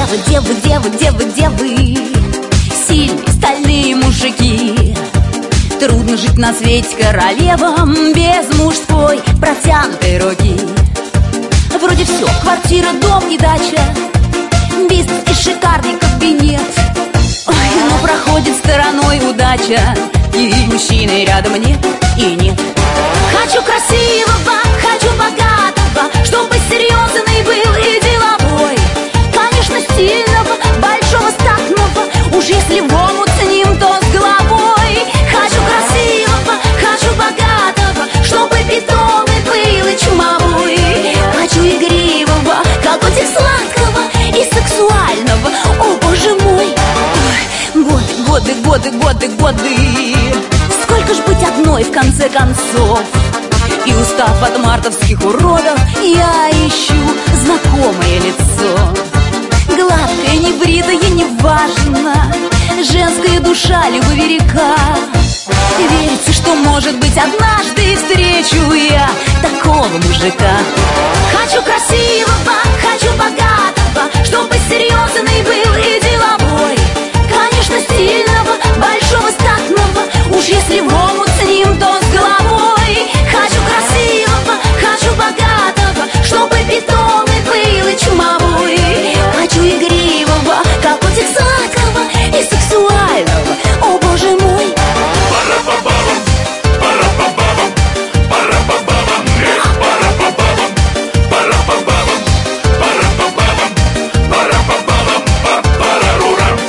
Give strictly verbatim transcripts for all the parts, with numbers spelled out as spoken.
Девы, девы, девы, девы, девы, сильные стальные мужики. Трудно жить на свете королевам без мужской протянутой руки. Вроде все, квартира, дом и дача, бизнес и шикарный кабинет. Ой, но проходит стороной удача, и мужчины рядом нет и нет. Хочу красивого, хочу богатого, чтобы серьезный был и деловой. Конечно, стильного, большого, статного, уж если в омут с ним, то с головой. Хочу красивого, хочу богатого, чтобы питомый был и чумовой. Хочу игривого, какого-то сладкого и сексуального, о боже мой. Ой, годы, годы, годы, годы, годы. Сколько ж быть одной в конце концов? И устав от мартовских уродов, я ищу знакомое лицо. Гладкое, небритое, неважно, женская душа, любовь велика. Верится, что, может быть, однажды встречу я такого мужика. Хочу красивого, хочу богатого, чтобы серьезный был и деловой. Конечно, стильного, большого, статного, уж если в омут с ним, то с головой. Хочу красивого, хочу богатого, чтобы питомый был и чумовой. Хочу игривого, какого-то сладкого и сексуального, о боже мой. Пара-па-бабам, пара-па-бабам, пара-па-бабам, эх, пара-па-бабам, пара-па-бабам, пара-па-бабам, пара-па-бабам, па-пара-рурам.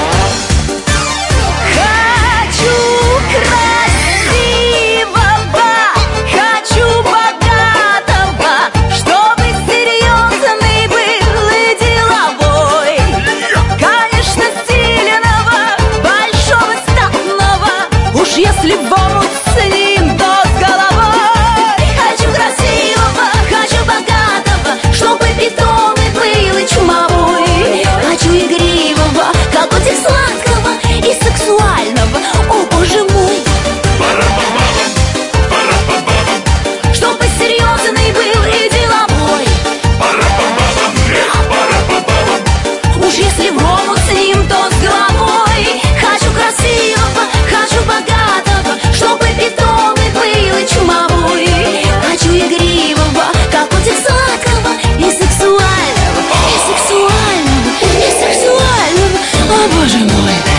Хочу красивого, хочу богатого, чтобы серьезный был и деловой. Конечно, стильного, большого, статного, уж если в омут с ним, то с головой. Хочу красивого, хочу богатого, чтобы питомый был и чумовой. Хочу игривого, какого-то сладкого и сексуального, о боже мой. Пара-па-бабам, пара-па-бабам, Чтобы серьезный был и деловой. пара-па-бабам, эх, пара-па-бабам. Уж если в омут с ним, то с головой. Хочу красивого, хочу богатого, чтобы питомый был и чумовой. Хочу игривого, какого-то сладкого и сексуального, и сексуального, и сексуального, о боже мой.